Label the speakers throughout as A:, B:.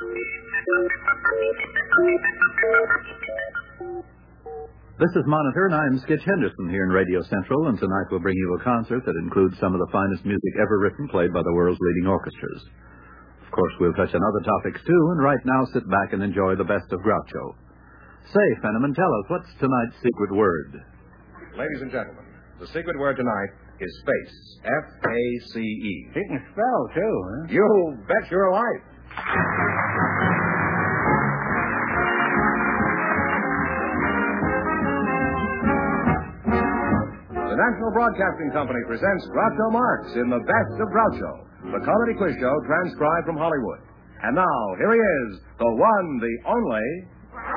A: This is Monitor, and I'm Skitch Henderson here in Radio Central, and tonight we'll bring you a concert that includes some of the finest music ever written, played by the world's leading orchestras. Of course, we'll touch on other topics, too, and right now sit back and enjoy the best of Groucho. Say, Fenneman, tell us, what's tonight's secret word?
B: Ladies and gentlemen, the secret word tonight is space. F-A-C-E.
C: He can spell, too, huh?
B: You bet your life. The National Broadcasting Company presents Groucho Marx in The Best of Groucho, the comedy quiz show transcribed from Hollywood. And now, here he is, the one, the only...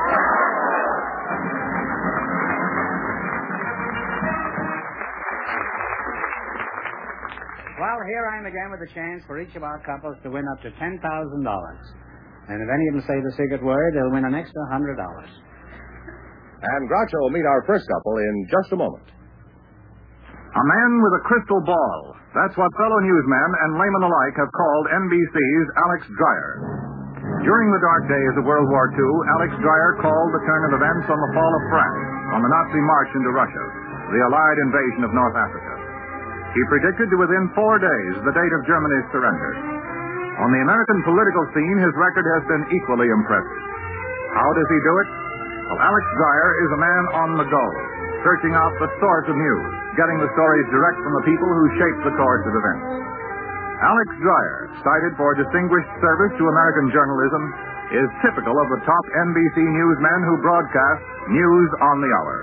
C: Well, here I am again with a chance for each of our couples to win up to $10,000. And if any of them say the secret word, they'll win an extra $100.
B: And Groucho will meet our first couple in just a moment.
D: A man with a crystal ball. That's what fellow newsmen and laymen alike have called NBC's Alex Dreyer. During the dark days of World War II, Alex Dreyer called the turn of events on the fall of France, on the Nazi march into Russia, the Allied invasion of North Africa. He predicted to within 4 days the date of Germany's surrender. On the American political scene, his record has been equally impressive. How does he do it? Well, Alex Dreyer is a man on the go, searching out the source of news, getting the stories direct from the people who shape the course of events. Alex Dreyer, cited for distinguished service to American journalism, is typical of the top NBC newsmen who broadcast News on the Hour.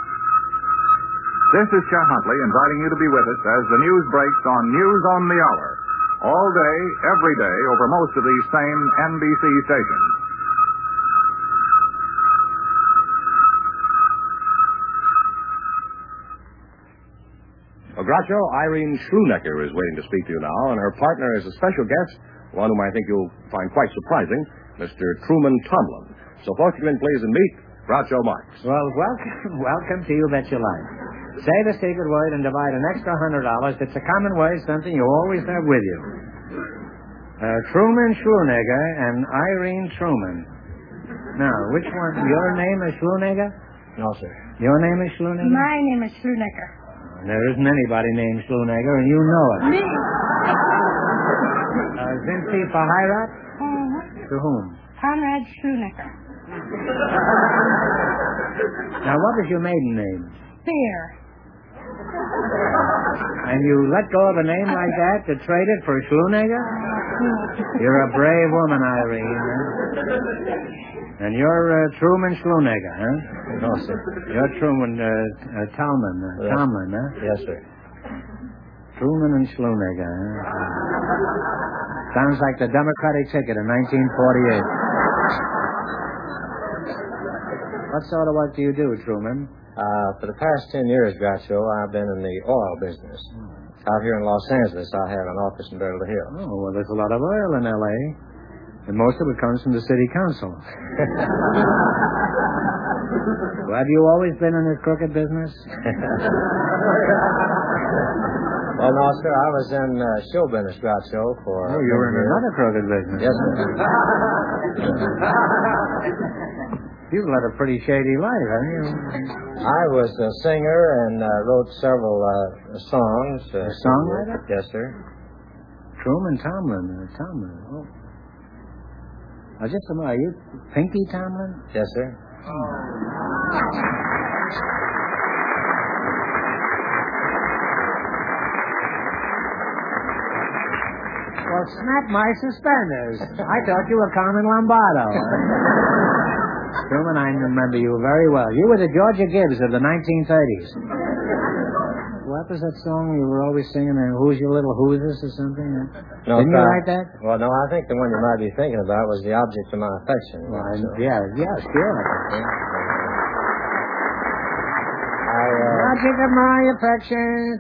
D: This is Chet Huntley inviting you to be with us as the news breaks on News on the Hour, all day, every day, over most of these same NBC stations.
B: Well, Groucho, Irene Schlunecker is waiting to speak to you now, and her partner is a special guest, one whom I think you'll find quite surprising, Mr. Truman Tomlin. So, folks, you can please meet Groucho Marx.
C: Well, welcome to You Bet Your Life. Say the secret word and divide an extra $100. It's a common word, something you always have with you. Truman Schlunecker and Irene Truman. Now, which one? Your name is Schlunecker?
E: No, sir.
C: Your name is Schlunecker?
F: My name is Schlunecker.
C: There isn't anybody named Schlunecker, and you know it.
F: Me?
C: Vinci Fahirat? To whom?
F: Conrad Schlunecker.
C: Now, what was your maiden name?
F: Bear.
C: And you let go of a name like that to trade it for Schlunecker? You're a brave woman, Irene. Huh? And you're Truman Schlunecker, huh?
E: No, sir.
C: You're Truman Tomlin.
E: Yes.
C: Tomlin, huh?
E: Yes, sir.
C: Truman and Schlunecker, huh? Sounds like the Democratic ticket in 1948. What sort of work do you do, Truman?
E: For the past 10 years, Groucho, I've been in the oil business. Out here in Los Angeles, I have an office in Beverly Hills.
C: Oh, well, there's a lot of oil in L.A., and most of it comes from the city council. Well, have you always been in this crooked business?
E: Well, no, sir, I was in show business, Groucho, for...
C: Oh, you were in another crooked business.
E: Yes, sir.
C: You've led a pretty shady life, haven't you?
E: I was a singer and wrote several songs.
C: A songwriter?
E: Yes, sir.
C: Truman Tomlin. Tomlin. Oh. Just a minute. Are you Pinky Tomlin?
E: Yes, sir.
C: Well, snap my suspenders. I thought you were Carmen Lombardo. Truman, I remember you very well. You were the Georgia Gibbs of the 1930s. What was that song you were always singing? Who's Your Little Hoosiers or something?
E: No,
C: Didn't you write that?
E: Well, no, I think the one you might be thinking about was The Object of My Affection.
C: Well, yeah, sure. Object of my affection.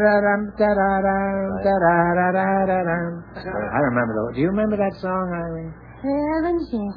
C: I remember that. Do you remember that song, Irene?
F: Heavens, yes.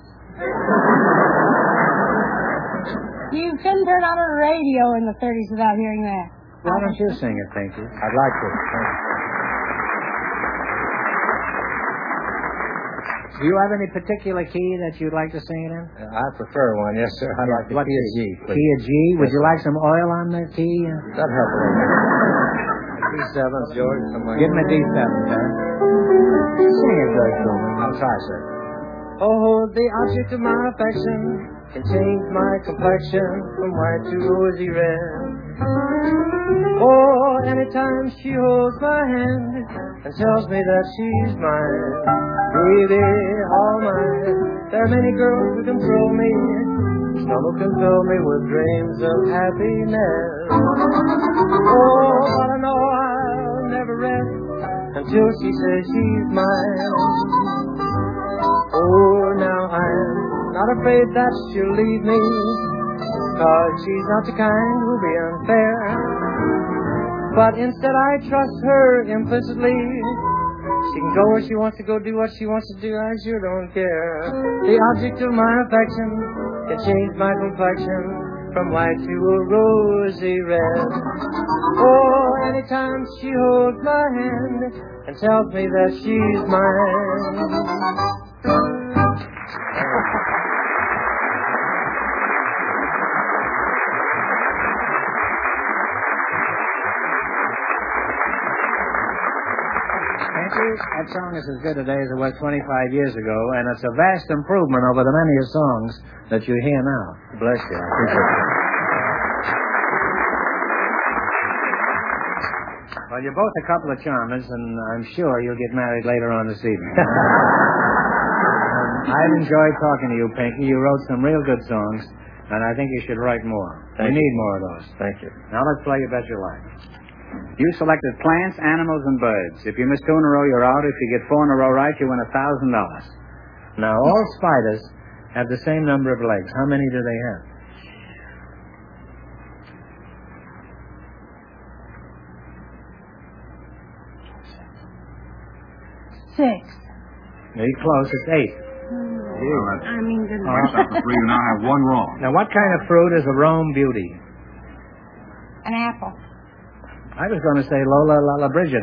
F: You couldn't turn on a radio in the 30s without hearing that.
C: Why don't you sing it, Pinky?
E: I'd like to.
C: Do you have any particular key that you'd like to sing it in?
E: I prefer one, yes, sir. I'd like the key of G, please.
C: Key of G? Would you like some oil on the key?
E: That'd help a little bit. D7, George.
C: Give me D7, sir. Sing it, George Truman.
E: I'll try, sir. Oh, the object of my affection can change my complexion from white to rosy red. Oh, anytime she holds my hand and tells me that she's mine, baby, all mine. There are many girls who control me, some who can fill me with dreams of happiness. Oh, but I know I'll never rest until she says she's mine. Oh, now I'm not afraid that she'll leave me, 'cause she's not the kind who'll be unfair. But instead I trust her implicitly. She can go where she wants to go, do what she wants to do, I sure don't care. The object of my affection can change my complexion from white to a rosy red. Oh, anytime she holds my hand and tells me that she's mine.
C: That song is as good today as it was 25 years ago, and it's a vast improvement over the many songs that you hear now.
E: Bless you. I appreciate it.
C: Well, you're both a couple of charmers, and I'm sure you'll get married later on this evening. I've enjoyed talking to you, Pinky. You wrote some real good songs, and I think you should write more. We need more of those.
E: Thank you.
C: Now let's play You Bet Your Life.
G: You selected plants, animals, and birds. If you miss 2 in a row, you're out. If you get 4 in a row right, you win $1,000.
C: Now, all spiders have the same number of legs. How many do they have?
F: 6.
C: Very close. It's 8.
F: I mean, good
B: Makes up for 3. You now have 1 wrong.
C: Now, what kind of fruit is a Rome beauty?
F: An apple.
C: I was going to say Lola La Brigida.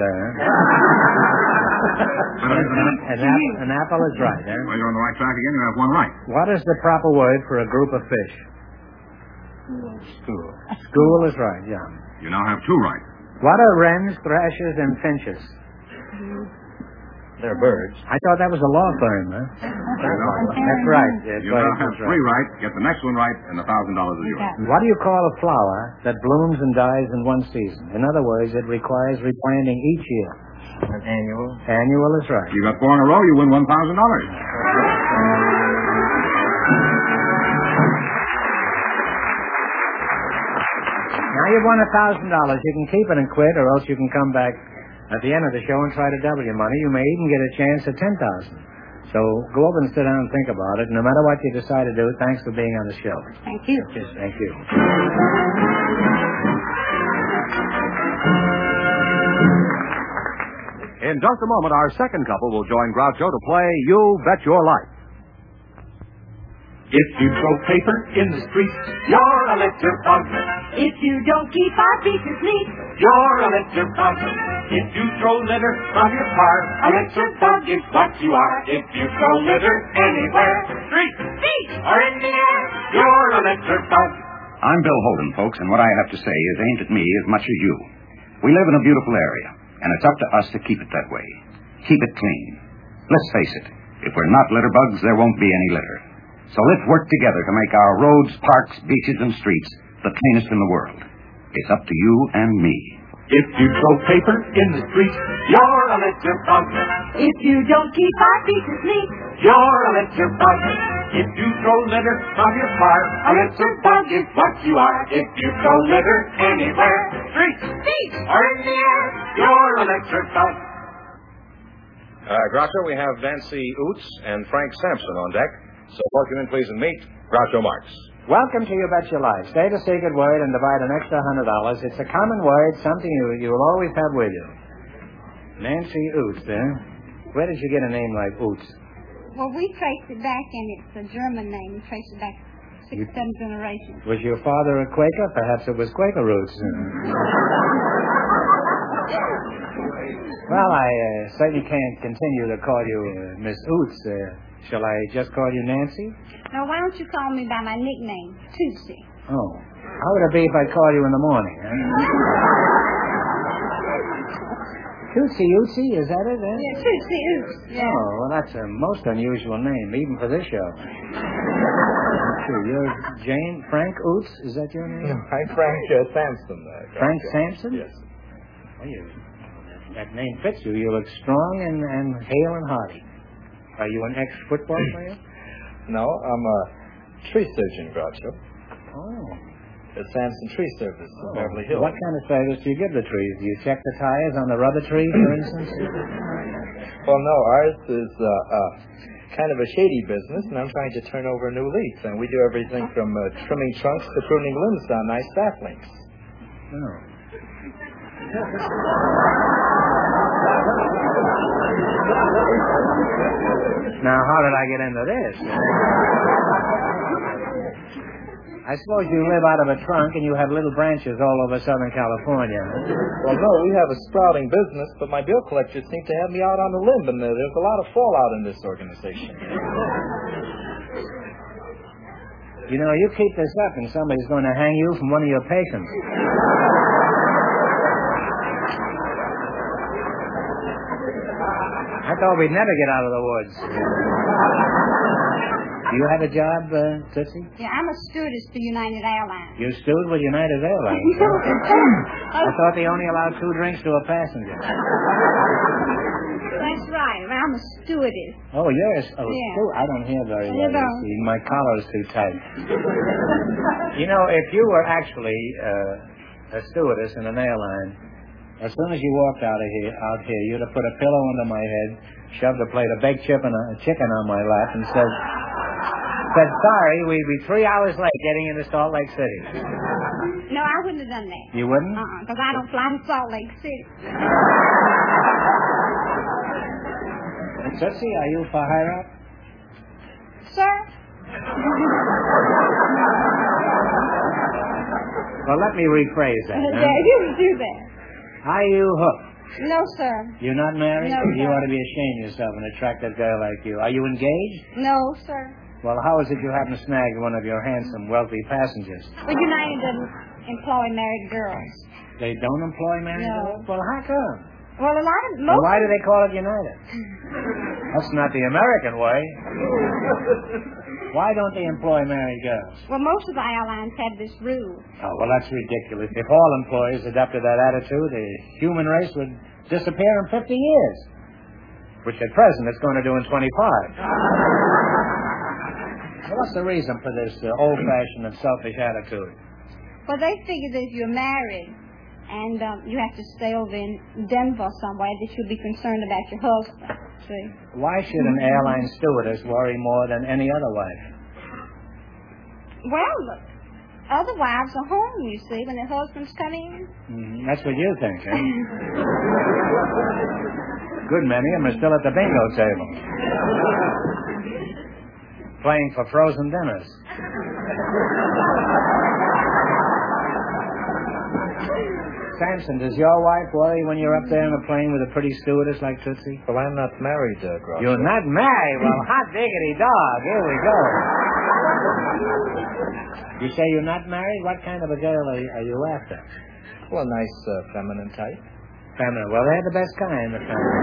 C: An apple is right, eh?
B: Well, you're on the right track again. You have 1 right.
C: What is the proper word for a group of fish?
B: School.
C: School is right, yeah.
B: You now have 2 right.
C: What are wrens, thrashers, and finches?
E: They're birds.
C: I thought that was a law firm, huh? That's right.
B: You now have 3 right. Get the next one right, and $1,000 is yours.
C: What do you call a flower that blooms and dies in one season? In other words, it requires replanting each year.
E: An annual.
C: Annual is right.
B: You got 4 in a row, you win $1,000.
C: Now you've won $1,000. You can keep it and quit, or else you can come back at the end of the show and try to double your money. You may even get a chance at $10,000. So go over and sit down and think about it. No matter what you decide to do, thanks for being on the show.
F: Thank you.
C: Yes, thank you.
B: In just a moment, our second couple will join Groucho to play You Bet Your Life.
H: If you throw paper in the street, you're a litter bug.
I: If you don't keep our beaches neat,
H: You're a litter bug. If you throw litter from your car, a litter bug is what you are. If you throw litter anywhere, street,
I: feet,
H: or in the air, you're a litter bug.
J: I'm Bill Holden, folks, and what I have to say is aimed at me as much as you. We live in a beautiful area, and it's up to us to keep it that way. Keep it clean. Let's face it, if we're not litter bugs, there won't be any litter. So let's work together to make our roads, parks, beaches, and streets the cleanest in the world. It's up to you and me.
H: If you throw paper in the street, you're a litter bug.
I: if you don't keep our beaches neat,
H: You're a litter bug. If you throw litter from your car, a litter bug is what you are. If you throw litter anywhere, street,
I: feet,
H: or in the air, you're a litter bug.
B: Groucho, we have Nancy Oots and Frank Sampson on deck. So, folks, you in, please, and meet Groucho Marx.
C: Welcome to You Bet Your Life. Say the secret word and divide an extra $100. It's a common word, something you will always have with you. Nancy Oots, eh? Where did you get a name like Oots?
F: Well, we traced it back, and it's a German name. We traced it back 6, 7 generations.
C: Was your father a Quaker? Perhaps it was Quaker roots. Well, I certainly can't continue to call you Miss Oots. Shall I just call you Nancy?
F: Now, why don't you call me by my nickname, Tootsie?
C: Oh. How would it be if I call you in the morning, huh? Tootsie Ootsie, is that it, eh?
F: Yeah, Tootsie Oots. Yeah.
C: Oh, well, that's a most unusual name, even for this show. You're Jane Frank Oots, is that your name?
K: No, I'm Frank Sampson.
C: Frank Sampson?
K: Yes.
C: Well, that name fits you. You look strong and hale and hearty. Are you an ex-football player?
K: No, I'm a tree surgeon, Groucho.
C: Oh.
K: At Sampson Tree Service in Beverly Hills.
C: What kind of service do you give the trees? Do you check the tires on the rubber tree, for instance?
K: Well, no, ours is kind of a shady business, and I'm trying to turn over a new leaf. And we do everything from trimming trunks to pruning limbs on nice saplings.
C: Oh. Now, how did I get into this? I suppose you live out of a trunk and you have little branches all over Southern California.
K: Well, no, we have a sprouting business, but my bill collectors seem to have me out on the limb, and there's a lot of fallout in this organization.
C: You know, you keep this up and somebody's going to hang you from one of your patients. I thought we'd never get out of the woods. Do you have a job, Tootsie?
F: Yeah, I'm a stewardess for United Airlines.
C: You stewed with United Airlines? I thought they only allowed 2 drinks to a passenger.
F: That's right. I'm a stewardess.
C: Oh, yes. Oh,
F: yeah.
C: I don't hear very well.
F: You don't.
C: See, my collar's too tight. You know, if you were actually a stewardess in an airline, as soon as you walked out here, you'd have put a pillow under my head, shoved a plate of baked chicken on my lap, and said, sorry, we'd be 3 hours late getting into Salt Lake City.
F: No, I wouldn't have done that.
C: You wouldn't?
F: Because I don't fly to Salt Lake City.
C: Tootsie, are you for higher up?
F: Sir?
C: Well, let me rephrase that.
F: Yeah, you can do that.
C: Are you hooked?
F: No, sir.
C: You're not married?
F: No,
C: You
F: sir.
C: ought to be ashamed of yourself, an attractive girl like you. Are you engaged?
F: No, sir.
C: Well, how is it you happen to snag one of your handsome, wealthy passengers?
F: Well, United doesn't employ married girls.
C: They don't employ married girls? Well, how come?
F: Well, a lot of...
C: Well, why do they call it United? That's not the American way. Why don't they employ married girls?
F: Well, most of the airlines have this rule.
C: Oh, well, that's ridiculous. If all employees adopted that attitude, the human race would disappear in 50 years, which at present it's going to do in 25. Well, what's the reason for this old-fashioned and selfish attitude?
F: Well, they figure that if you're married and you have to stay over in Denver somewhere, that you'll be concerned about your husband. See?
C: Why should an airline stewardess worry more than any other wife?
F: Well, other wives are home, you see, when their husbands come in.
C: That's what you think, eh? Good many of them are still at the bingo table, playing for frozen dinners. Sampson, does your wife worry when you're up there in the plane with a pretty stewardess like Tootsie?
K: Well, I'm not married, Groucho.
C: You're not married? Well, hot diggity dog. Here we go. You say you're not married? What kind of a girl are you after?
K: Well, a nice feminine type.
C: Feminine. Well, they're the best kind of feminine.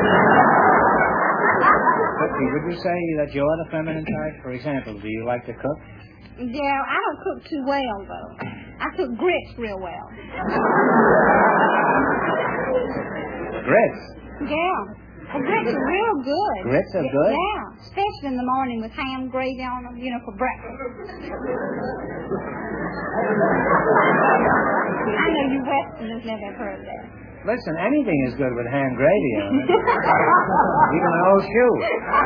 C: Tootsie, would you say that you're the feminine type? For example, do you like to cook?
F: Yeah, I don't cook too well, though. I cook grits real well.
C: Grits?
F: Yeah. Well, grits are real good.
C: Grits are good?
F: Yeah, especially in the morning with ham gravy on them, for breakfast. I know you Westerners never have heard of that.
C: Listen, anything is good with ham gravy on it. Even an old shoe.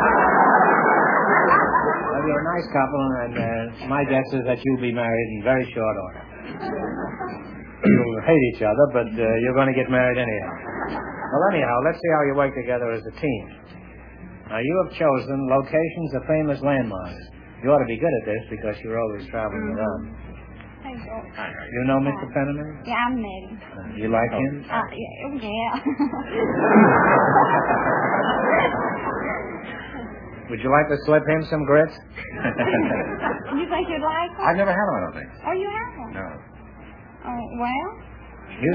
C: Well, you're a nice couple, and my guess is that you'll be married in very short order. You'll hate each other, but you're going to get married anyhow. Well, anyhow, let's see how you work together as a team. Now, you have chosen locations of famous landmarks. You ought to be good at this because you're always traveling around.
F: Thank you.
C: You know Mr. Penniman?
F: Yeah, I met him.
C: You like him?
F: Yeah.
C: Would you like to slip him some grits?
F: You think you'd like one?
B: I've never had them, I don't think.
F: Oh, you have one?
B: No.
F: Oh, well.
C: You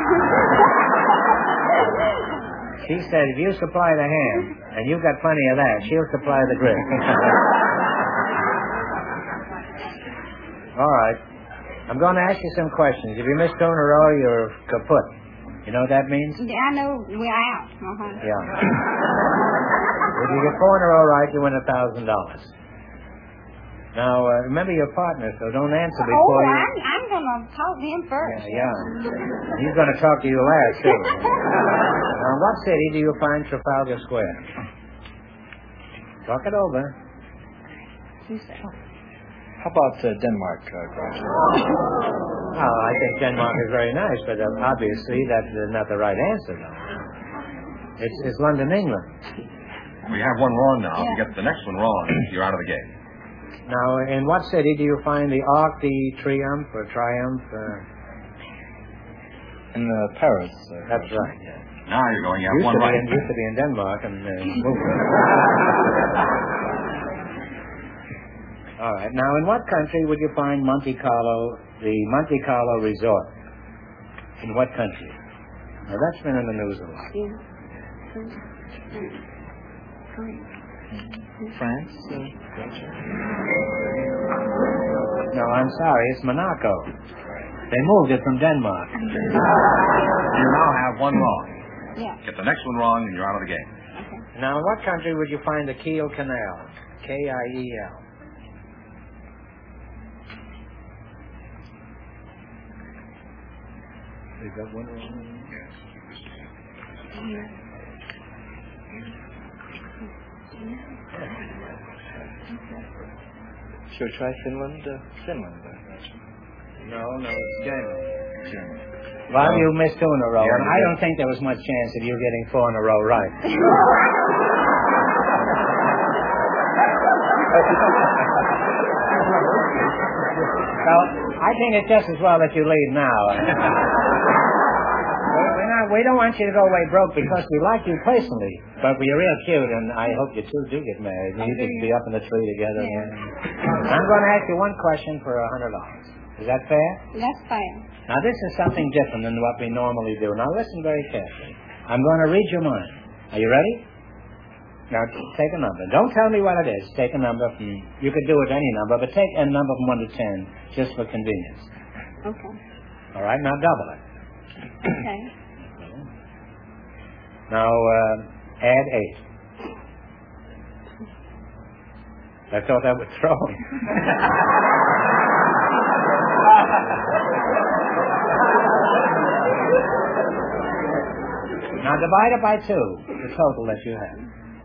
C: She said, if you supply the ham, and you've got plenty of that, she'll supply the grits. All right. I'm going to ask you some questions. If you miss 2 in a row, you're kaput. You know what that means?
F: Yeah, I know. We're out. Uh-huh.
C: Yeah. If you get 4 in a row right, you win $1,000. Now, remember your partner, so don't answer before you...
F: I'm going to talk to him first.
C: Yeah. He's going to talk to you last, too. Now, in what city do you find Trafalgar Square? Talk it over.
K: How about Denmark, Groucho?
C: Well, I think Denmark is very nice, but obviously that's not the right answer, though. It's London, England.
B: We have one wrong now. If you get the next one wrong, you're out of the game.
C: Now, in what city do you find the Arc de Triomphe or Triumph?
K: In Paris.
C: That's right. Yeah.
B: Now you're going. You have one right.
C: Used to be in Denmark and moved. All right. Now, in what country would you find Monte Carlo, the Monte Carlo Resort? In what country? Now, that's been in the news a lot.
K: France?
C: No, I'm sorry. It's Monaco. They moved it from Denmark.
B: You now have one wrong.
F: Yeah.
B: Get the next one wrong, and you're out of the game.
F: Okay.
C: Now, in what country would you find the Kiel Canal? Kiel. Is that one wrong?
F: Yes.
K: Should we try Finland? Finland.
C: No, it's Germany. Well, you missed 2 in a row, and I don't think there was much chance of you getting 4 in a row right. Well, I think it's just as well that you leave now. We don't want you to go away broke because we like you personally, but we're real cute, and I hope you two do get married. You could be up in the tree together. Yeah. I'm going to ask you one question for $100. Is that fair?
F: That's fair.
C: Now, this is something different than what we normally do. Now, listen very carefully. I'm going to read your mind. Are you ready? Now, take a number. Don't tell me what it is. Take a number. You could do it any number, but take a number from 1 to 10, just for convenience.
F: Okay.
C: All right, now double it.
F: Okay.
C: Now, add 8. I thought that was throwing. Now, divide it by 2, the total that you have.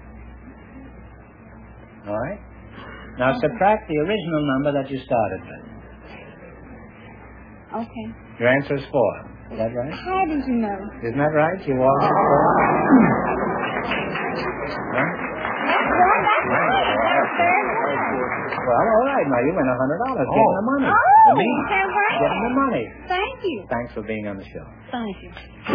C: All right? Now, subtract the original number that you started with.
F: Okay.
C: Your answer is 4. Is that right?
F: How did you know?
C: Isn't that right? You walked it 4? Huh? Well, all right. Now, you win $100. Get the money.
F: Oh,
C: me.
F: right.
C: Get the money.
F: Thank you.
C: Thanks for being on the show.
F: Thank you.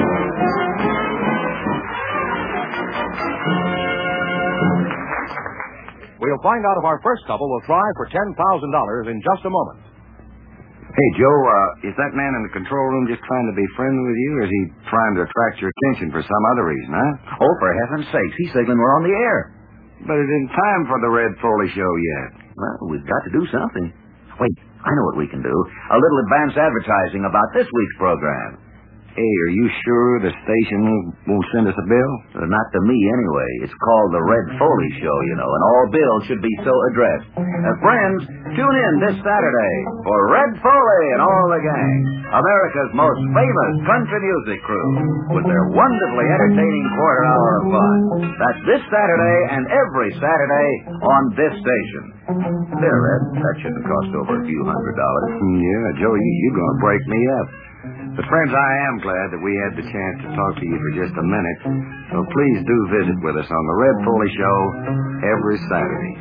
B: We'll find out if our first couple will try for $10,000 in just a moment.
J: Hey, Joe, is that man in the control room just trying to be friendly with you, or is he trying to attract your attention for some other reason, huh?
L: Oh, for heaven's sakes, he's signaling we're on the air.
J: But it isn't time for the Red Foley show yet.
L: Well, we've got to do something. Wait, I know what we can do. A little advance advertising about this week's program.
J: Hey, are you sure the station won't send us a bill?
L: Not to me, anyway. It's called the Red Foley Show, you know, and all bills should be so addressed. Friends, tune in this Saturday for Red Foley and all the gang, America's most famous country music crew, with their wonderfully entertaining quarter hour of fun. That's this Saturday and every Saturday on this station. There, Red, that shouldn't cost over a few $100.
J: Yeah, Joe, you're going to break me up. But, friends, I am glad that we had the chance to talk to you for just a minute. So please do visit with us on the Red Foley Show every Saturday.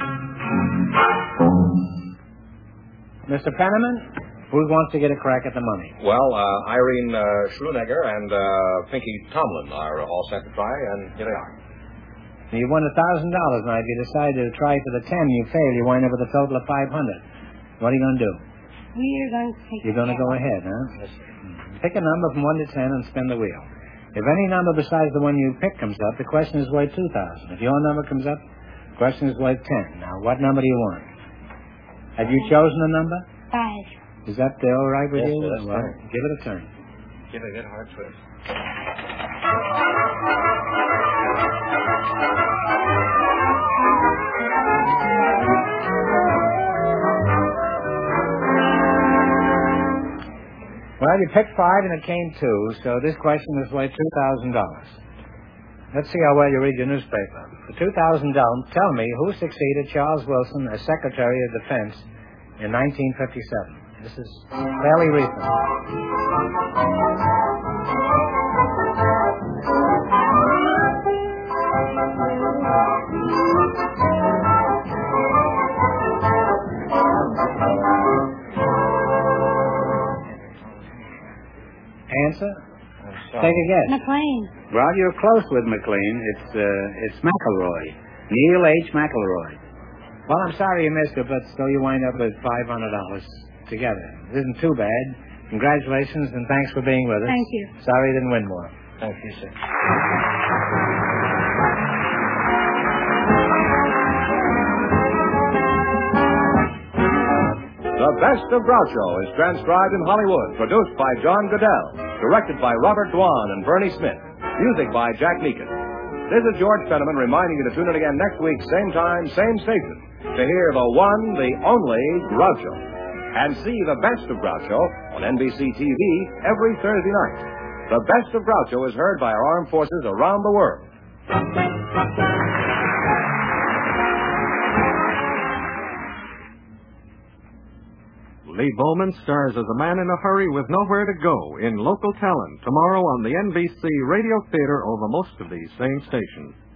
C: Mr. Penniman, who wants to get a crack at the money?
B: Well, Irene Schlunecker and Pinky Tomlin are all set to try, and here they are.
C: You won $1,000. Now, if you decide to try for the 10, you fail. You wind up with a total of 500. What are you going to do?
F: We're going to take
C: You're going to go ahead, huh?
K: Yes, sir.
C: Pick a number from 1 to 10 and spin the wheel. If any number besides the one you pick comes up, the question is worth $2,000. If your number comes up, the question is worth 10. Now, what number do you want? Have you chosen a number?
F: 5.
C: Is that all right with
K: Yes,
C: you?
K: sir, that's
C: Well,
K: fine.
C: give it a turn.
K: Give it a good hard twist.
C: Well, you picked 5 and it came 2, so this question is worth $2,000. Let's see how well you read your newspaper. For $2,000, tell me who succeeded Charles Wilson as Secretary of Defense in 1957. This is fairly recent. Answer? Take a guess.
F: McLean.
G: Well, you're close with McLean. It's McElroy. Neil H. McElroy.
C: Well, I'm sorry you missed it, but still you wind up with $500 together. It isn't too bad. Congratulations, and thanks for being with us.
F: Thank you.
C: Sorry you didn't win more.
K: Thank you, sir.
B: The Best of Groucho is transcribed in Hollywood, produced by John Goodell, directed by Robert Dwan and Bernie Smith, music by Jack Meakin. This is George Fenneman reminding you to tune in again next week, same time, same station, to hear the one, the only Groucho. And see The Best of Groucho on NBC TV every Thursday night. The Best of Groucho is heard by our armed forces around the world.
M: Lee Bowman stars as a man in a hurry with nowhere to go in Local Talent tomorrow on the NBC Radio Theater over most of these same stations.